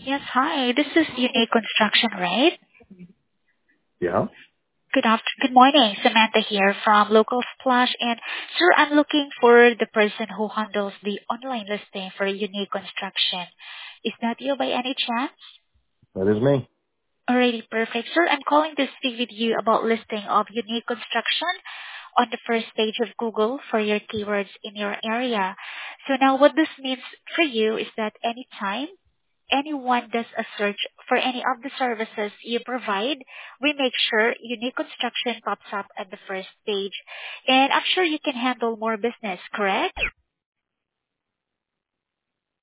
Yes, hi. This is Unique Construction, right? Yeah. Good morning. Samantha here from Local Splash. And sir, I'm looking for the person who handles the online listing for Unique Construction. Is that you by any chance? That is me. Alrighty, perfect. Sir, I'm calling to speak with you about listing of Unique Construction on the first page of Google for your keywords in your area. So now what this means for you is that anytime anyone does a search for any of the services you provide, we make sure Unique Construction pops up at the first page. And I'm sure you can handle more business, correct?